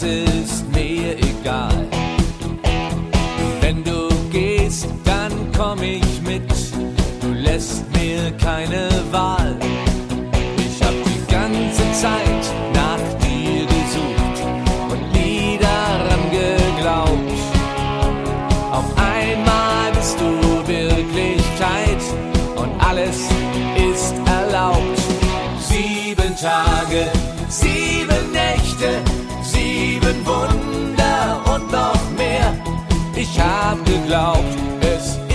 ist mir egal. Wenn du gehst, dann komm ich mit, du lässt mir keine Wahl. Ich hab die ganze Zeit nach dir gesucht und nie daran geglaubt. Auf einmal bist du Wirklichkeit und alles ist erlaubt. 7 Tage, 7 Nächte, 7 Wunder und noch mehr. Ich hab geglaubt, es